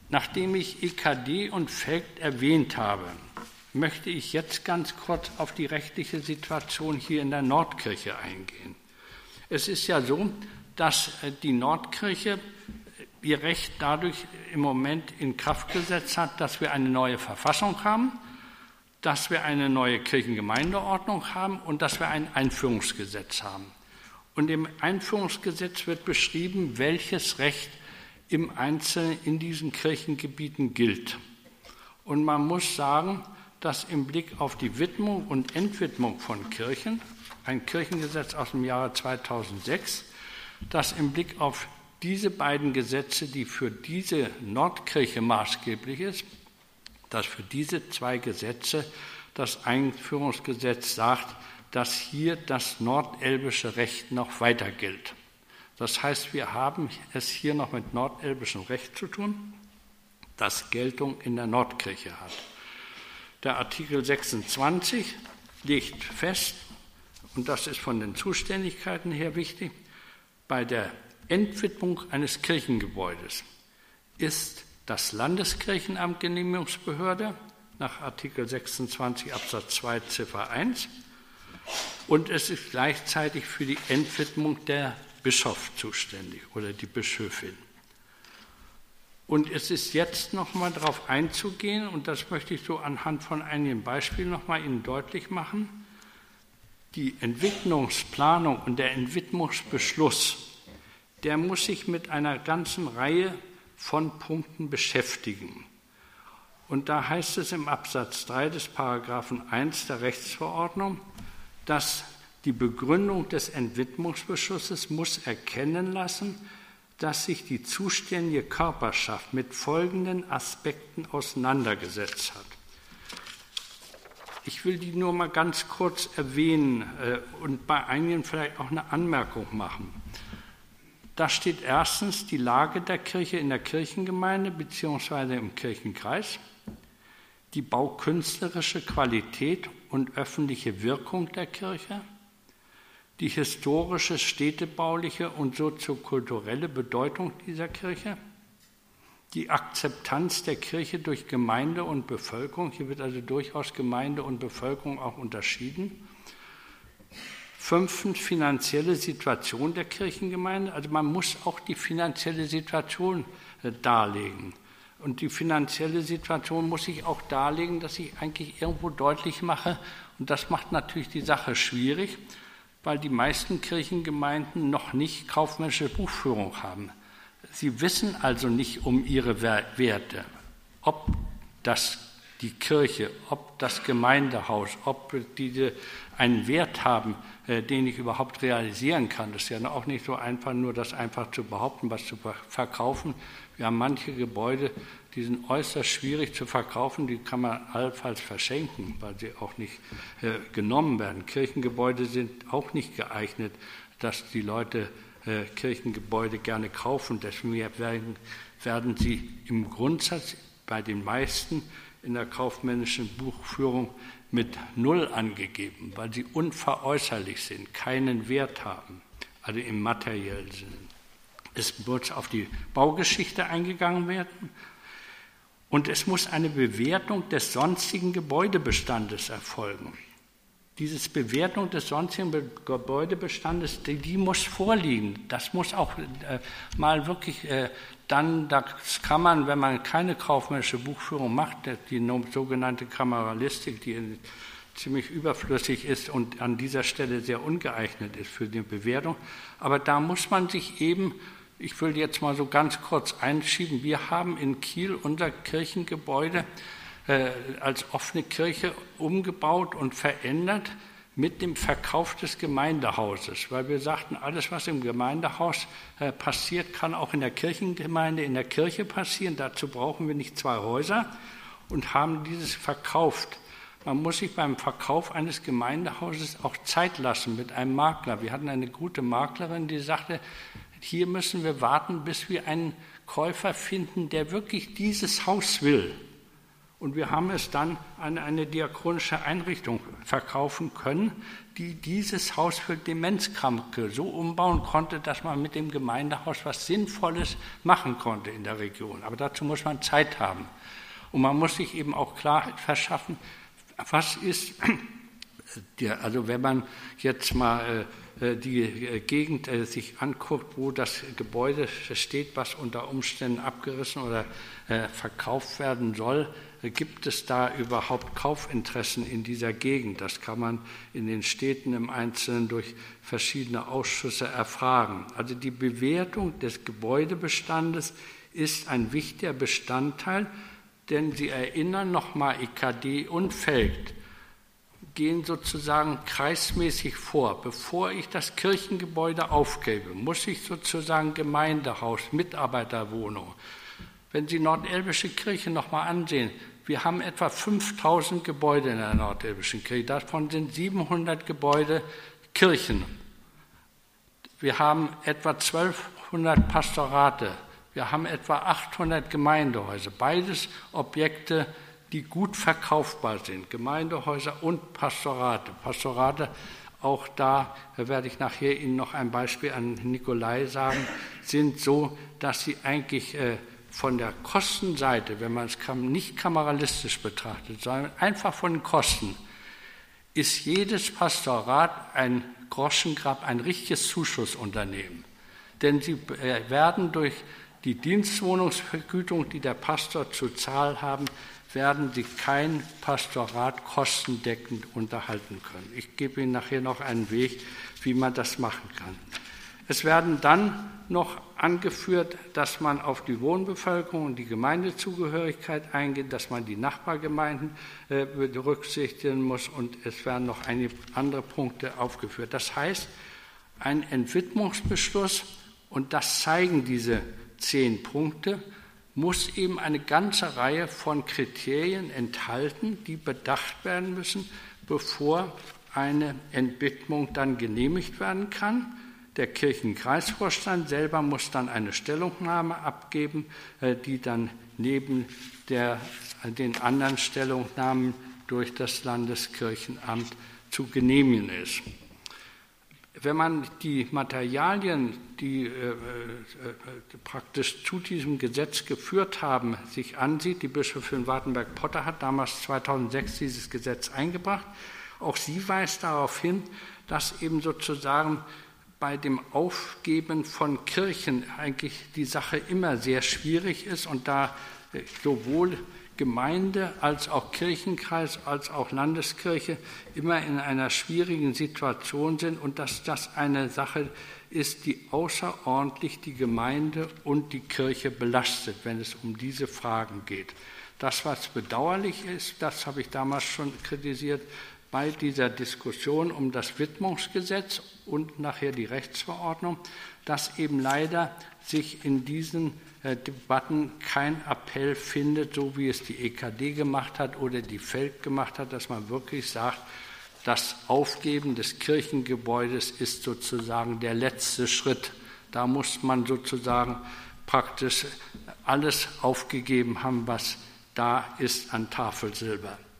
Nachdem ich EKD und Velgt erwähnt habe, möchte ich jetzt ganz kurz auf die rechtliche Situation hier in der Nordkirche eingehen. Es ist ja so, dass die Nordkirche ihr Recht dadurch im Moment in Kraft gesetzt hat, dass wir eine neue Verfassung haben, dass wir eine neue Kirchengemeindeordnung haben und dass wir ein Einführungsgesetz haben. Und im Einführungsgesetz wird beschrieben, welches Recht im Einzelnen in diesen Kirchengebieten gilt. Und man muss sagen, dass im Blick auf die Widmung und Entwidmung von Kirchen, ein Kirchengesetz aus dem Jahre 2006, dass im Blick auf diese beiden Gesetze, die für diese Nordkirche maßgeblich ist, dass für diese zwei Gesetze das Einführungsgesetz sagt, dass hier das nordelbische Recht noch weiter gilt. Das heißt, wir haben es hier noch mit nordelbischem Recht zu tun, das Geltung in der Nordkirche hat. Der Artikel 26 legt fest, und das ist von den Zuständigkeiten her wichtig, bei der Entwidmung eines Kirchengebäudes ist das Landeskirchenamt Genehmigungsbehörde nach Artikel 26 Absatz 2 Ziffer 1 und es ist gleichzeitig für die Entwidmung der Bischof zuständig oder die Bischöfin. Und es ist jetzt nochmal darauf einzugehen, und das möchte ich so anhand von einigen Beispielen nochmal Ihnen deutlich machen, die Entwidmungsplanung und der Entwidmungsbeschluss, der muss sich mit einer ganzen Reihe von Punkten beschäftigen. Und da heißt es im Absatz 3 des Paragraphen 1 der Rechtsverordnung, dass die Begründung des Entwidmungsbeschlusses muss erkennen lassen, dass sich die zuständige Körperschaft mit folgenden Aspekten auseinandergesetzt hat. Ich will die nur mal ganz kurz erwähnen und bei einigen vielleicht auch eine Anmerkung machen. Da steht erstens die Lage der Kirche in der Kirchengemeinde bzw. im Kirchenkreis, die baukünstlerische Qualität und öffentliche Wirkung der Kirche, die historische, städtebauliche und soziokulturelle Bedeutung dieser Kirche, die Akzeptanz der Kirche durch Gemeinde und Bevölkerung, hier wird also durchaus Gemeinde und Bevölkerung auch unterschieden. Fünftens, finanzielle Situation der Kirchengemeinde, also man muss auch die finanzielle Situation darlegen. Und die finanzielle Situation muss ich auch darlegen, dass ich eigentlich irgendwo deutlich mache, und das macht natürlich die Sache schwierig, weil die meisten Kirchengemeinden noch nicht kaufmännische Buchführung haben. Sie wissen also nicht um ihre Werte, ob das die Kirche, ob das Gemeindehaus, ob diese einen Wert haben, den ich überhaupt realisieren kann. Das ist ja auch nicht so einfach, nur das einfach zu behaupten, was zu verkaufen. Wir haben manche Gebäude, die sind äußerst schwierig zu verkaufen, die kann man allenfalls verschenken, weil sie auch nicht genommen werden. Kirchengebäude sind auch nicht geeignet, dass die Leute Kirchengebäude gerne kaufen. Deswegen werden sie im Grundsatz bei den meisten in der kaufmännischen Buchführung mit 0 angegeben, weil sie unveräußerlich sind, keinen Wert haben, also im materiellen Sinne. Es muss auf die Baugeschichte eingegangen werden und es muss eine Bewertung des sonstigen Gebäudebestandes erfolgen. Diese Bewertung des sonstigen Gebäudebestandes, die muss vorliegen. Das muss auch mal wirklich dann, das kann man, wenn man keine kaufmännische Buchführung macht, die sogenannte Kameralistik, die ziemlich überflüssig ist und an dieser Stelle sehr ungeeignet ist für die Bewertung. Aber da muss man sich eben, ich will jetzt mal so ganz kurz einschieben, wir haben in Kiel unser Kirchengebäude als offene Kirche umgebaut und verändert mit dem Verkauf des Gemeindehauses, weil wir sagten, alles, was im Gemeindehaus passiert, kann auch in der Kirchengemeinde, in der Kirche passieren. Dazu brauchen wir nicht 2 Häuser und haben dieses verkauft. Man muss sich beim Verkauf eines Gemeindehauses auch Zeit lassen mit einem Makler. Wir hatten eine gute Maklerin, die sagte, hier müssen wir warten, bis wir einen Käufer finden, der wirklich dieses Haus will. Und wir haben es dann an eine diakonische Einrichtung verkaufen können, die dieses Haus für Demenzkranke so umbauen konnte, dass man mit dem Gemeindehaus was Sinnvolles machen konnte in der Region. Aber dazu muss man Zeit haben. Und man muss sich eben auch Klarheit verschaffen, was ist, also wenn man jetzt mal die Gegend sich anguckt, wo das Gebäude steht, was unter Umständen abgerissen oder verkauft werden soll, gibt es da überhaupt Kaufinteressen in dieser Gegend? Das kann man in den Städten im Einzelnen durch verschiedene Ausschüsse erfragen. Also die Bewertung des Gebäudebestandes ist ein wichtiger Bestandteil, denn Sie erinnern nochmal, EKD und Velgt gehen sozusagen kreismäßig vor. Bevor ich das Kirchengebäude aufgebe, muss ich sozusagen Gemeindehaus, Mitarbeiterwohnung. Wenn Sie Nordelbische Kirche nochmal ansehen, wir haben etwa 5000 Gebäude in der Nordelbischen Kirche. Davon sind 700 Gebäude Kirchen. Wir haben etwa 1200 Pastorate. Wir haben etwa 800 Gemeindehäuser. Beides Objekte, die gut verkaufbar sind, Gemeindehäuser und Pastorate. Pastorate, auch da werde ich nachher Ihnen noch ein Beispiel an Nikolai sagen, sind so, dass sie eigentlich von der Kostenseite, wenn man es nicht kameralistisch betrachtet, sondern einfach von den Kosten, ist jedes Pastorat ein Groschengrab, ein richtiges Zuschussunternehmen. Denn sie werden durch die Dienstwohnungsvergütung, die der Pastor zu zahlen haben, werden Sie kein Pastorat kostendeckend unterhalten können. Ich gebe Ihnen nachher noch einen Weg, wie man das machen kann. Es werden dann noch angeführt, dass man auf die Wohnbevölkerung und die Gemeindezugehörigkeit eingeht, dass man die Nachbargemeinden berücksichtigen muss und es werden noch einige andere Punkte aufgeführt. Das heißt, ein Entwidmungsbeschluss, und das zeigen diese 10 Punkte, muss eben eine ganze Reihe von Kriterien enthalten, die bedacht werden müssen, bevor eine Entwidmung dann genehmigt werden kann. Der Kirchenkreisvorstand selber muss dann eine Stellungnahme abgeben, die dann neben den anderen Stellungnahmen durch das Landeskirchenamt zu genehmigen ist. Wenn man die Materialien, die praktisch zu diesem Gesetz geführt haben, sich ansieht, die Bischöfin Wartenberg-Potter hat damals 2006 dieses Gesetz eingebracht. Auch sie weist darauf hin, dass eben sozusagen bei dem Aufgeben von Kirchen eigentlich die Sache immer sehr schwierig ist und da sowohl Gemeinde als auch Kirchenkreis als auch Landeskirche immer in einer schwierigen Situation sind und dass das eine Sache ist, die außerordentlich die Gemeinde und die Kirche belastet, wenn es um diese Fragen geht. Das, was bedauerlich ist, das habe ich damals schon kritisiert, bei dieser Diskussion um das Widmungsgesetz und nachher die Rechtsverordnung, dass eben leider sich in diesen Debatten kein Appell findet, so wie es die EKD gemacht hat oder die Velgt gemacht hat, dass man wirklich sagt, das Aufgeben des Kirchengebäudes ist sozusagen der letzte Schritt. Da muss man sozusagen praktisch alles aufgegeben haben, was da ist an Tafelsilber.